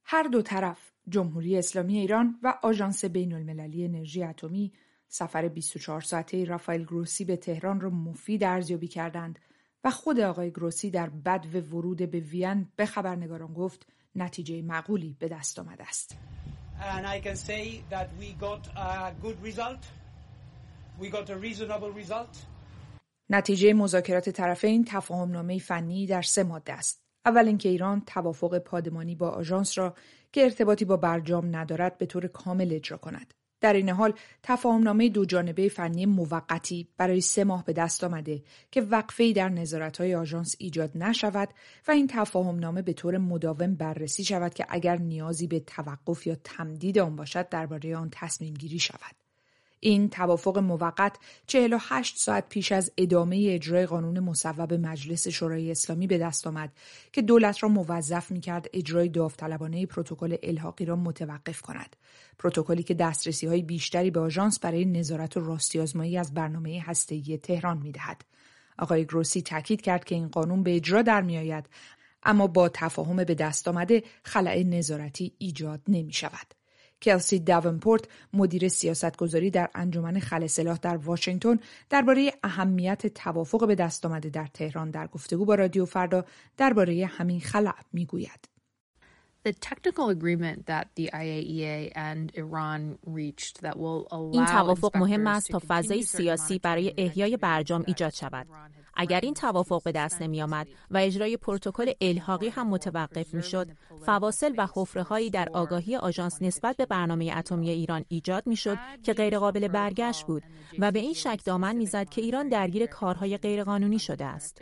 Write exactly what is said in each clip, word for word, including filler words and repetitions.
هر دو طرف، جمهوری اسلامی ایران و آژانس بین‌المللی انرژی اتمی، سفر بیست و چهار ساعته رافائل گروسی به تهران را مفید ارزیابی کردند و خود آقای گروسی در بدو ورود به وین به خبرنگاران گفت نتیجه معقولی به دست آمده است. And I can say that we got a good result. We got a reasonable result. نتیجه مذاکرات طرفین تفاهمنامه فنی در سه ماده است. اول اینکه ایران توافق پادمانی با آژانس را که ارتباطی با برجام ندارد به طور کامل اجرا کند. در این حال تفاهمنامه دو جانبه فنی موقتی برای سه ماه به دست آمده که وقفه‌ای در نظارت‌های آژانس ایجاد نشود و این تفاهمنامه به طور مداوم بررسی شود که اگر نیازی به توقف یا تمدید آن باشد درباره آن تصمیم گیری شود. این توافق موقت چهل و هشت ساعت پیش از ادامه اجرای قانون مصوب مجلس شورای اسلامی به دست آمد که دولت را موظف می‌کرد اجرای داوطلبانه پروتکل الحاقی را متوقف کند. پروتکلی که دسترسی‌های بیشتری به آژانس برای نظارت و راستی‌آزمایی از برنامه هسته‌ای تهران می‌دهد. آقای گروسی تاکید کرد که این قانون به اجرا در می‌آید، اما با تفاهم به دست آمده خلأ نظارتی ایجاد نمی‌شود. کلسی داونپورت، مدیر سیاستگذاری در انجمن خلع سلاح در واشنگتن، درباره اهمیت توافق به دست آمده در تهران در گفتگو با رادیو فردا درباره همین خلأ میگوید. The technical agreement that the آی ای ای ای and Iran reached that will allow این توافق مهم است تا فضای سیاسی برای احیای برجام ایجاد شود. اگر این توافق به دست نمی آمد و اجرای پروتکل الحاقی هم متوقف می شد، فواصل و حفره‌هایی در آگاهی آژانس نسبت به برنامه اتمی ایران ایجاد می شد که غیرقابل برگشت بود و به این شک دامن می زد که ایران درگیر کارهای غیرقانونی شده است.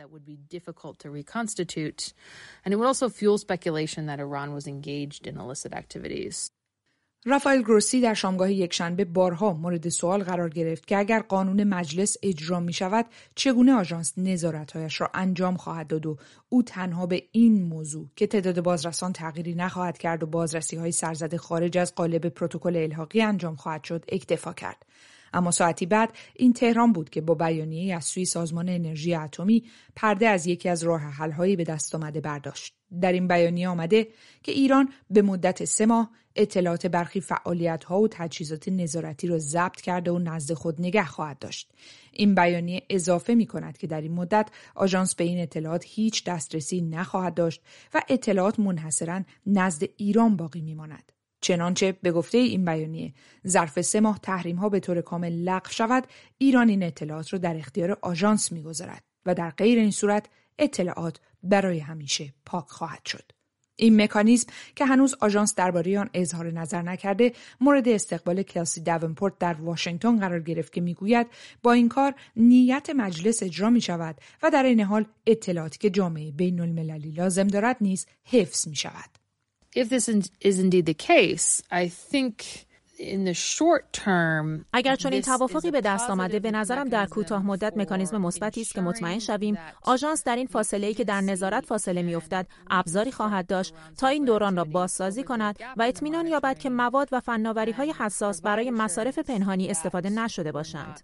رافائل گروسی در شامگاه یکشنبه بارها مورد سوال قرار گرفت که اگر قانون مجلس اجرا می شود چگونه آژانس نظارت‌هایش را انجام خواهد داد و او تنها به این موضوع که تعداد بازرسان تغییری نخواهد کرد و بازرسی‌های سرزده خارج از قالب پروتکل الحاقی انجام خواهد شد اکتفا کرد. اما ساعتی بعد این تهران بود که با بیانیه‌ای از سوی سازمان انرژی اتمی پرده از یکی از راه حل‌هایی به دست آمده برداشت. در این بیانیه آمده که ایران به مدت سه ماه اطلاعات برخی فعالیت‌ها و تجهیزات نظارتی را ضبط کرده و نزد خود نگه خواهد داشت. این بیانیه اضافه می‌کند که در این مدت آژانس به این اطلاعات هیچ دسترسی نخواهد داشت و اطلاعات منحصراً نزد ایران باقی می‌ماند. چنانچه به گفته این بیانیه ظرف سه ماه تحریم‌ها به طور کامل لغو شود، ایران این اطلاعات را در اختیار آژانس می‌گذارد و در غیر این صورت اطلاعات برای همیشه پاک خواهد شد. این مکانیزم که هنوز آژانس درباره آن اظهار نظر نکرده، مورد استقبال کلسی داونپورت در واشنگتن قرار گرفت که میگوید با این کار نیت مجلس اجرا می شود و در این حال اطلاعاتی که جامعه بین المللی لازم دارد نیز حفظ می شود. If this is indeed the case, I think in the short term اگر چون این توافقی به دست آمده به نظرم در کوتاه مدت مکانیزم مثبتی است که مطمئن شویم آژانس در این فاصله‌ای که در نظارت فاصله می‌افتد ابزاری خواهد داشت تا این دوران را بازسازی کند و اطمینان یابد که مواد و فناوری‌های حساس برای مصارف پنهانی استفاده نشده باشند.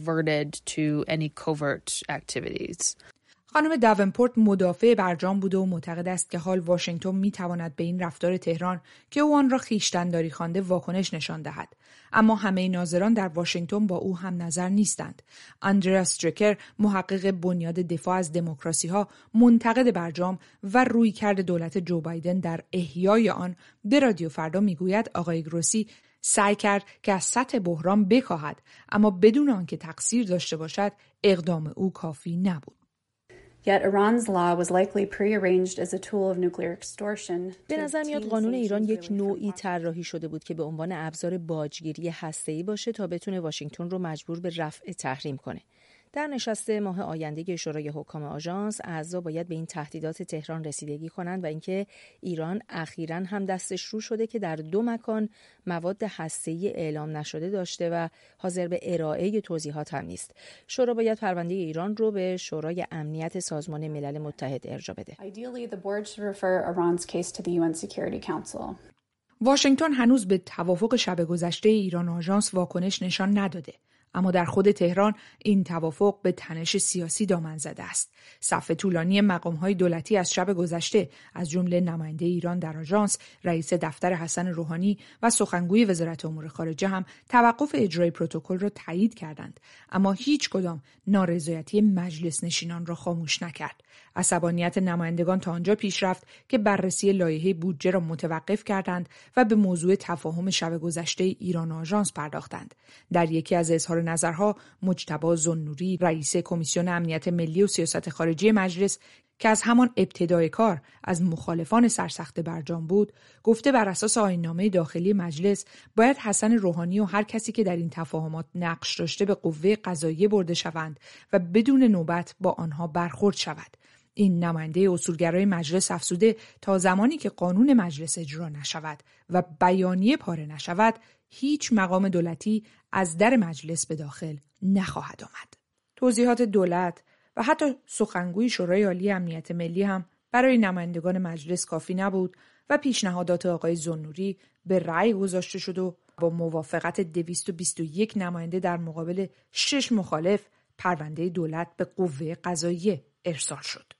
خانم داونپورت مدافع برجام بوده و معتقد است که حال واشنگتن می‌تواند به این رفتار تهران که او آن را خویشتن‌داری خوانده واکنش نشان دهد. اما همه ناظران در واشنگتن با او هم نظر نیستند. اندریاس درکر، محقق بنیاد دفاع از دموکراسی‌ها، منتقد برجام و رویکرد دولت جو بایدن در احیای آن به رادیو فردا میگوید آقای گروسی سعی کرد که از سطح بحران بکاهد، اما بدون آنکه تقصیر داشته باشد اقدام او کافی نبود. Yet Iran's law was likely prearranged as a tool of nuclear extortion. به نظر میاد قانون ایران یک نوعی طراحی شده بود که به عنوان ابزار باجگیری هسته‌ای باشه تا بتونه واشنگتن رو مجبور به رفع تحریم کنه. در نشست ماه آینده شورای حکام آژانس اعضا باید به این تهدیدات تهران رسیدگی کنند و اینکه ایران اخیراً هم دستش رو شده که در دو مکان مواد هسته‌ای اعلام نشده داشته و حاضر به ارائه توضیحات هم نیست. شورا باید پرونده ایران رو به شورای امنیت سازمان ملل متحد ارجاع بده. واشنگتن هنوز به توافق شب گذشته ایران و آژانس واکنش نشان نداده. اما در خود تهران این توافق به تنش سیاسی دامن زده است. صف طولانی مقام‌های دولتی از شب گذشته از جمله نماینده ایران در آژانس، رئیس دفتر حسن روحانی و سخنگوی وزارت امور خارجه هم توقف اجرای پروتکل را تایید کردند، اما هیچ کدام نارضایتی مجلس نشینان را خاموش نکرد. عصبانیت نمایندگان تا آنجا پیش رفت که بررسی لایحه بودجه را متوقف کردند و به موضوع تفاهم شب گذشته ایران و آژانس پرداختند. در یکی از اظهار نظرها مجتبی ذوالنوری، رئیس کمیسیون امنیت ملی و سیاست خارجی مجلس که از همان ابتدای کار از مخالفان سرسخت برجام بود، گفته بر اساس آیین‌نامه داخلی مجلس باید حسن روحانی و هر کسی که در این تفاهمات نقش داشته به قوه قضاییه برده شوند و بدون نوبت با آنها برخورد شود. این نماینده اصولگرای مجلس افزوده تا زمانی که قانون مجلس اجرا نشود و بیانیه پاره نشود، هیچ مقام دولتی از در مجلس به داخل نخواهد آمد. توضیحات دولت و حتی سخنگوی شورای عالی امنیت ملی هم برای نمایندگان مجلس کافی نبود و پیشنهادات آقای ذوالنوری به رأی گذاشته شد و با موافقت دویست و بیست و یک نماینده در مقابل شش مخالف پرونده دولت به قوه قضاییه ارسال شد.